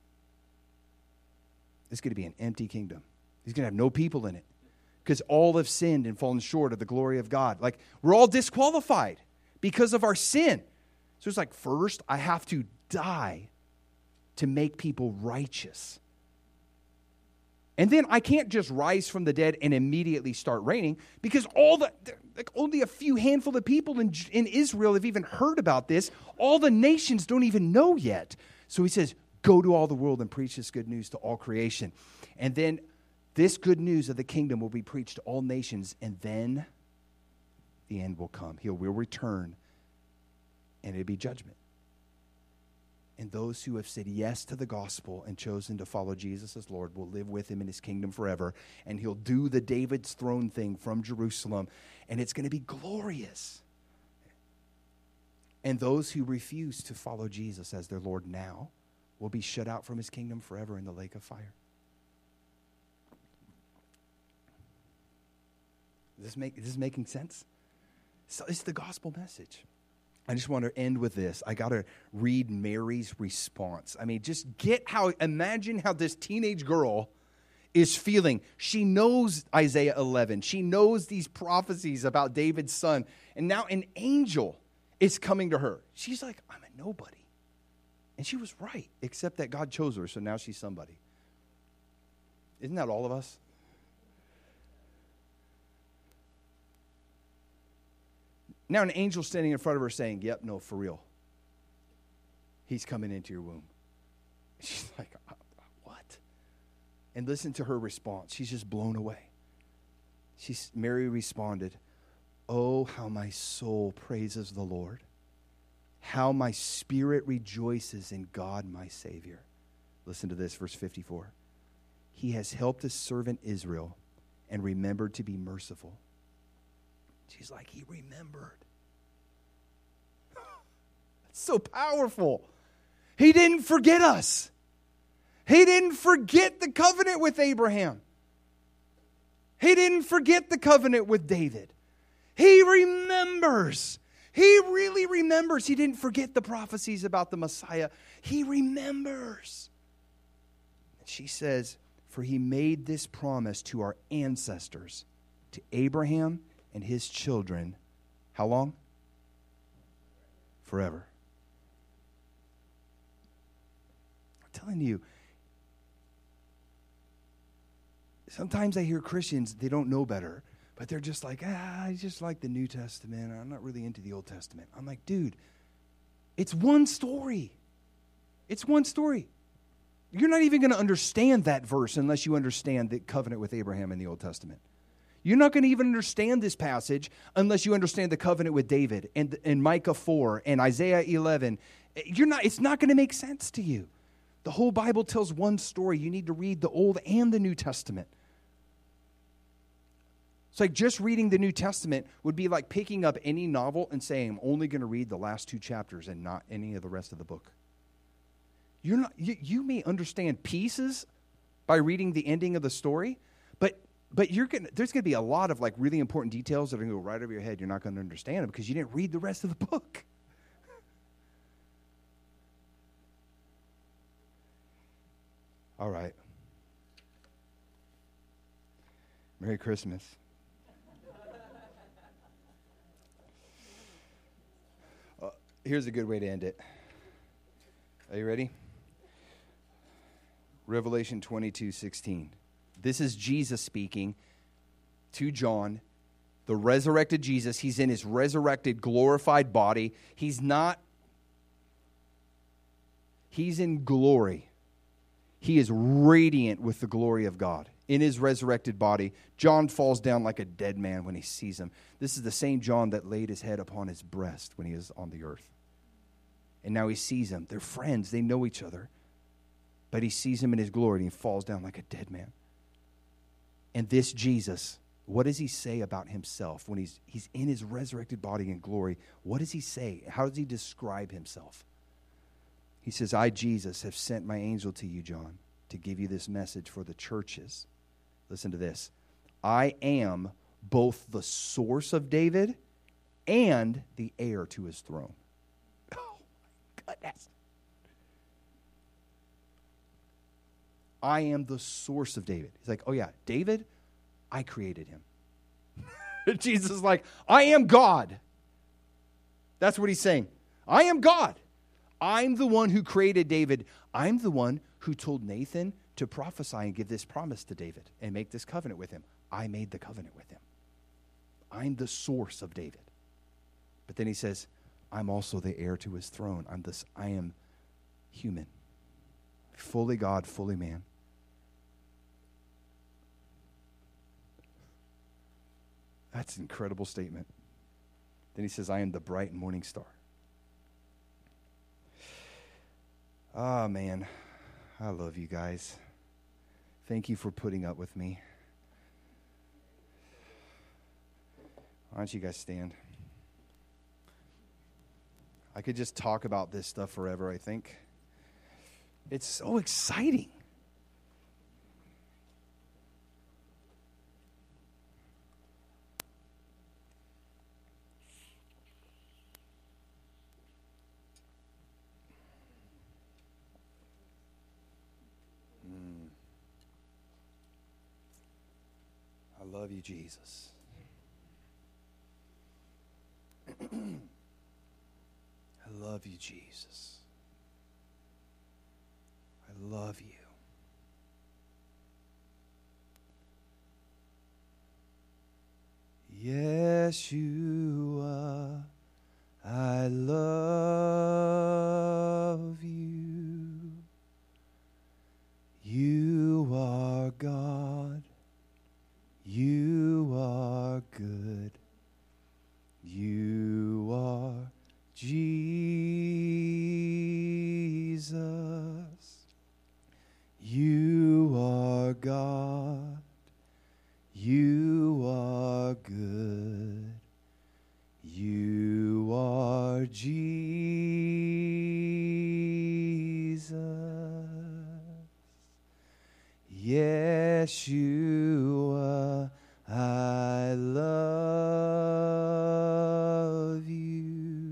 it's going to be an empty kingdom. He's going to have no people in it. Because all have sinned and fallen short of the glory of God. Like, we're all disqualified because of our sin. So it's like, first, I have to die to make people righteous. And then I can't just rise from the dead and immediately start reigning, because all the, like only a few handful of people in, in Israel have even heard about this. All the nations don't even know yet. So he says, go to all the world and preach this good news to all creation. And then this good news of the kingdom will be preached to all nations, and then the end will come. He will return, and it'll be judgment. And those who have said yes to the gospel and chosen to follow Jesus as Lord will live with him in his kingdom forever, and he'll do the David's throne thing from Jerusalem, and it's going to be glorious. And those who refuse to follow Jesus as their Lord now will be shut out from his kingdom forever in the lake of fire. Is this, make, is this making sense? So it's the gospel message. I just want to end with this. I got to read Mary's response. I mean, just get how, imagine how this teenage girl is feeling. She knows Isaiah eleven. She knows these prophecies about David's son. And now an angel is coming to her. She's like, I'm a nobody. And she was right, except that God chose her, so now she's somebody. Isn't that all of us? Now an angel standing in front of her saying, yep, no, for real. He's coming into your womb. She's like, what? And listen to her response. She's just blown away. She's, Mary responded, oh, how my soul praises the Lord. How my spirit rejoices in God my Savior. Listen to this, verse fifty-four. He has helped his servant Israel and remembered to be merciful. She's like, he remembered. That's so powerful. He didn't forget us. He didn't forget the covenant with Abraham. He didn't forget the covenant with David. He remembers. He really remembers. He didn't forget the prophecies about the Messiah. He remembers. And she says, for he made this promise to our ancestors, to Abraham and his children, how long? Forever. I'm telling you, Sometimes I hear Christians, they don't know better, but they're just like, ah, I just like the New Testament. I'm not really into the Old Testament. I'm like, dude, it's one story. It's one story. You're not even going to understand that verse unless you understand the covenant with Abraham in the Old Testament. You're not going to even understand this passage unless you understand the covenant with David and, and Micah four and Isaiah eleven. You're not, it's not going to make sense to you. The whole Bible tells one story. You need to read the Old and the New Testament. It's like just reading the New Testament would be like picking up any novel and saying, I'm only going to read the last two chapters and not any of the rest of the book. You're not, you, you may understand pieces by reading the ending of the story, but but you're gonna there's gonna be a lot of like really important details that are gonna go right over your head. You're not gonna understand them because you didn't read the rest of the book. All right. Merry Christmas. Uh, here's a good way to end it. Are you ready? Revelation twenty-two sixteen. This is Jesus speaking to John, the resurrected Jesus. He's in his resurrected, glorified body. He's not, he's in glory. He is radiant with the glory of God in his resurrected body. John falls down like a dead man when he sees him. This is the same John that laid his head upon his breast when he was on the earth. And now he sees him. They're friends. They know each other. But he sees him in his glory and he falls down like a dead man. And this Jesus, what does he say about himself when he's he's in his resurrected body in glory? What does he say? How does he describe himself? He says, I, Jesus, have sent my angel to you, John, to give you this message for the churches. Listen to this. I am both the source of David and the heir to his throne. Oh, my goodness. I am the source of David. He's like, oh yeah, David, I created him. Jesus is like, I am God. That's what he's saying. I am God. I'm the one who created David. I'm the one who told Nathan to prophesy and give this promise to David and make this covenant with him. I made the covenant with him. I'm the source of David. But then he says, I'm also the heir to his throne. I'm this, I am human. Fully God, fully man. That's an incredible statement. Then he says, I am the bright and morning star. Ah, oh, man. I love you guys. Thank you for putting up with me. Why don't you guys stand? I could just talk about this stuff forever, I think. It's so exciting. Mm. I love you, Jesus. I love you, Jesus. I love you. Yeshua, I love you. You are God. You are good. You are Jesus. You are God. You are good. You are Jesus. Yeshua, I love you.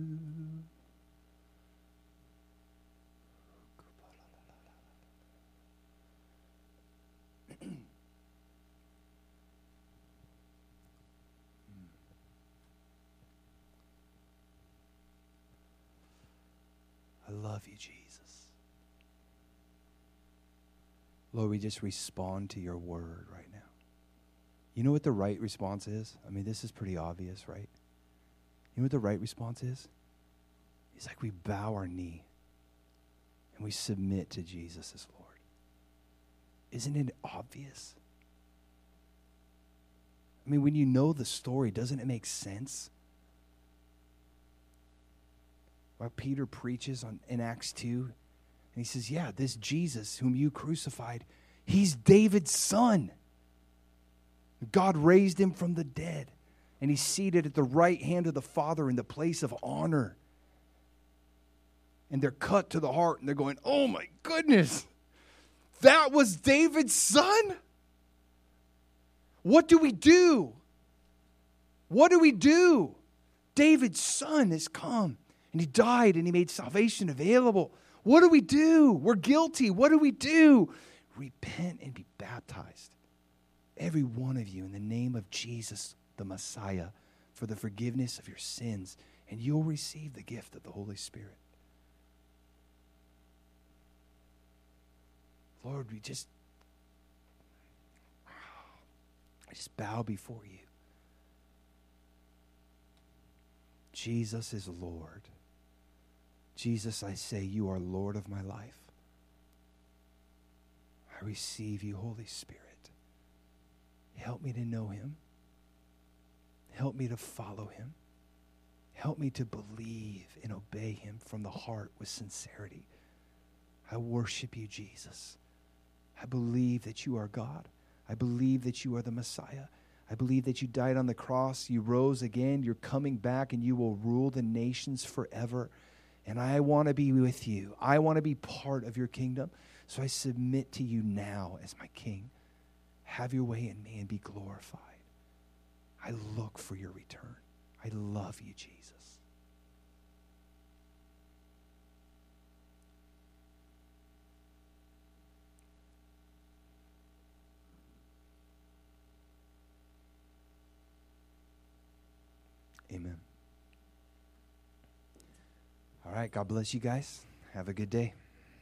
I love you, Jesus. Lord, we just respond to your word right now. You know what the right response is? I mean, this is pretty obvious, right? You know what the right response is? It's like we bow our knee and we submit to Jesus as Lord. Isn't it obvious? I mean, when you know the story, doesn't it make sense? While Peter preaches on, in Acts two, and he says, yeah, this Jesus whom you crucified, he's David's son. God raised him from the dead, and he's seated at the right hand of the Father in the place of honor. And they're cut to the heart, and they're going, oh my goodness, that was David's son? What do we do? What do we do? David's son has come, and he died, and he made salvation available. What do we do? We're guilty. What do we do? Repent and be baptized, every one of you, in the name of Jesus, the Messiah, for the forgiveness of your sins, and you'll receive the gift of the Holy Spirit. Lord, we just, I just bow before you. Jesus is Lord. Jesus, I say, you are Lord of my life. I receive you, Holy Spirit. Help me to know him. Help me to follow him. Help me to believe and obey him from the heart with sincerity. I worship you, Jesus. I believe that you are God. I believe that you are the Messiah. I believe that you died on the cross. You rose again. You're coming back, and you will rule the nations forever. And I want to be with you. I want to be part of your kingdom. So I submit to you now as my King. Have your way in me and be glorified. I look for your return. I love you, Jesus. Amen. All right, God bless you guys. Have a good day.